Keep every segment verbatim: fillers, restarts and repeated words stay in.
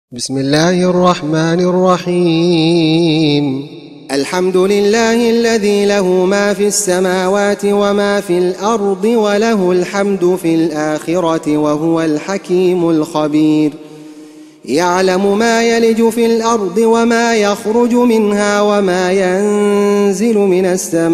بسم الله الرحمن الرحيم. الحمد لله الذي له ما في السماوات وما في الأرض وله الحمد في الآخرة وهو الحكيم الخبير. يعلم ما يلج في الأرض وما يخرج منها وما ينزل من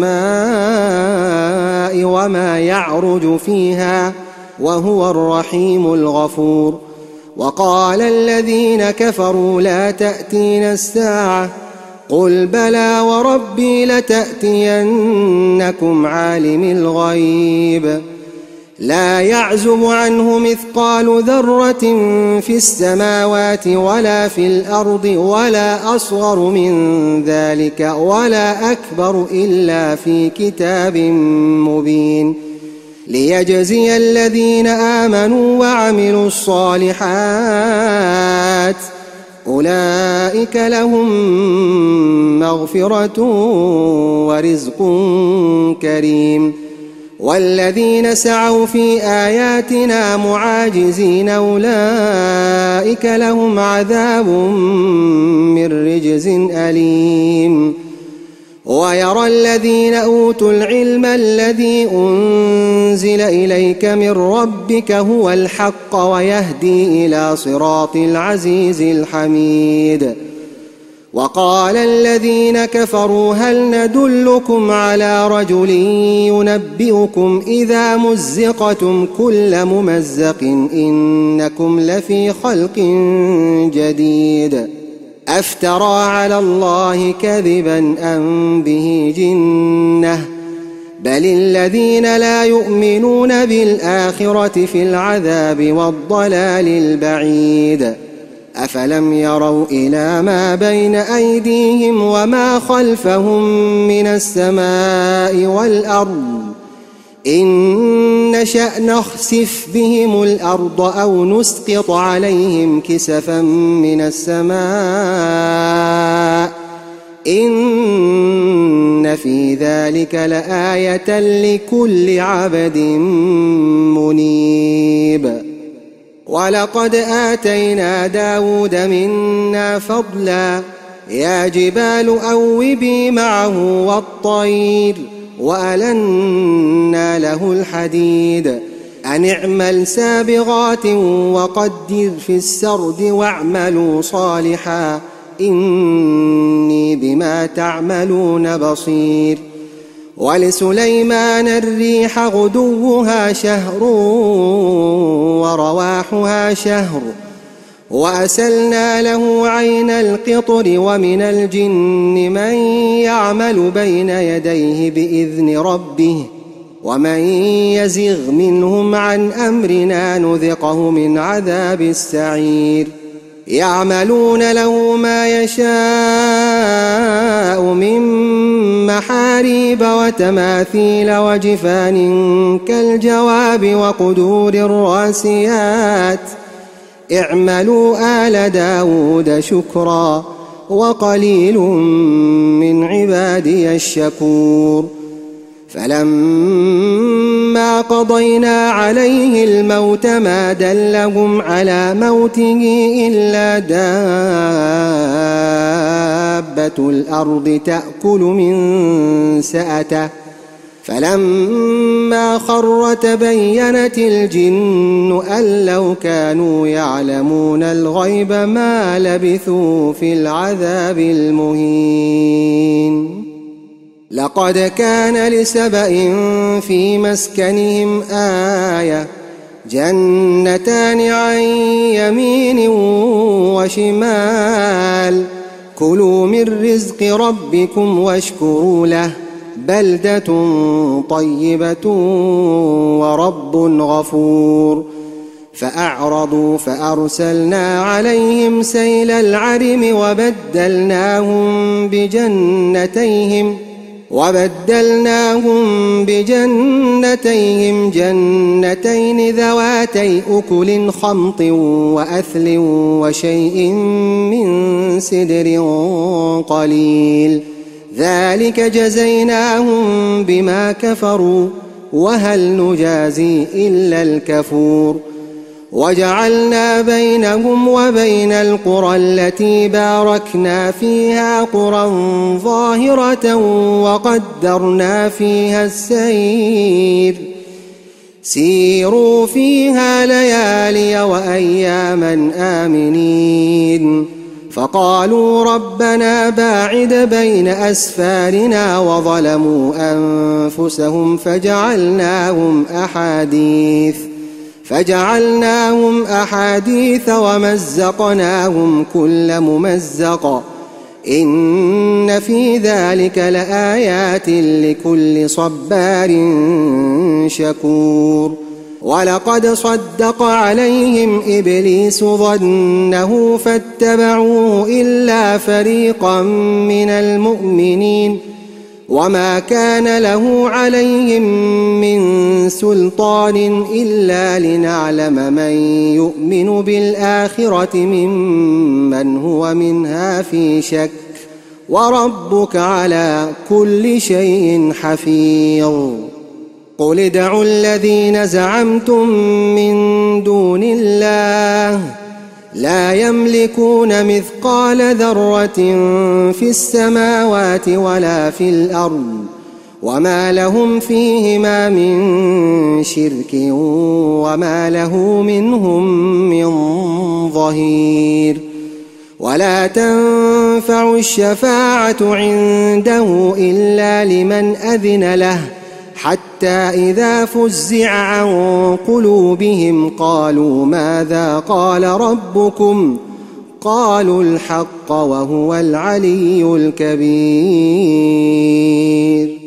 السماء وما يعرج فيها وهو الرحيم الغفور. وقال الذين كفروا لا تأتينا الساعة قل بلى وربي لتأتينكم عالم الغيب لا يعزب عنه مثقال ذرة في السماوات ولا في الأرض ولا أصغر من ذلك ولا أكبر إلا في كتاب مبين ليجزي الذين آمنوا وعملوا الصالحات أولئك لهم مغفرة ورزق كريم. والذين سعوا في آياتنا معاجزين أولئك لهم عذاب من رجز أليم. ويرى الذين أوتوا العلم الذي أنزل إليك من ربك هو الحق ويهدي إلى صراط العزيز الحميد. وقال الذين كفروا هل ندلكم على رجل ينبئكم إذا مزقتم كل ممزق إنكم لفي خلق جديد أفترى على الله كذبا أم به جنة بل الذين لا يؤمنون بالآخرة في العذاب والضلال البعيد. أفلم يروا إلى ما بين أيديهم وما خلفهم من السماء والأرض إن نشأ نخسف بهم الأرض أو نسقط عليهم كسفا من السماء إن في ذلك لآية لكل عبد منيب. ولقد آتينا داود منا فضلا يا جبال أوبي معه والطير وألنا له الحديد أن اعمل سابغات وقدر في السرد واعملوا صالحا إني بما تعملون بصير. ولسليمان الريح غدوها شهر ورواحها شهر وأسلنا له عين القطر ومن الجن من يعمل بين يديه بإذن ربه ومن يزغ منهم عن أمرنا نذقه من عذاب السعير. يعملون له ما يشاء من محاريب وتماثيل وجفان كالجواب وقدور الراسيات اعملوا آل داود شكرا وقليل من عبادي الشكور. فلما قضينا عليه الموت ما دلهم على موته إلا دابة الأرض تأكل من سأته فلما خر تبينت الجن أن لو كانوا يعلمون الغيب ما لبثوا في العذاب المهين. لقد كان لسبإ في مسكنهم آية جنتان عن يمين وشمال كلوا من رزق ربكم واشكروا له بلدة طيبة ورب غفور. فأعرضوا فأرسلنا عليهم سيل العرم وبدلناهم بجنتيهم وبدلناهم بجنتيهم جنتين ذواتي أكل خمط وأثل وشيء من سدر قليل ذلك جزيناهم بما كفروا وهل نجازي إلا الكفور. وجعلنا بينهم وبين القرى التي باركنا فيها قرى ظاهرة وقدرنا فيها السير سيروا فيها ليالي وأياما آمنين فقالوا ربنا باعد بين أسفارنا وظلموا أنفسهم فجعلناهم أحاديث فجعلناهم أحاديث ومزقناهم كل ممزق إن في ذلك لآيات لكل صبار شكور ولقد صدق عليهم إبليس ظنه فاتبعوه إلا فريقا من المؤمنين وما كان له عليهم من سلطان إلا لنعلم من يؤمن بالآخرة ممن هو منها في شك وربك على كل شيء حفيظ قل ادعوا الذين زعمتم من دون الله لا يملكون مثقال ذرة في السماوات ولا في الأرض وما لهم فيهما من شرك وما له منهم من ظهير ولا تنفع الشفاعة عنده إلا لمن أذن له حتى إذا فزع عن قلوبهم قالوا ماذا قال ربكم قالوا الحق وهو العلي الكبير.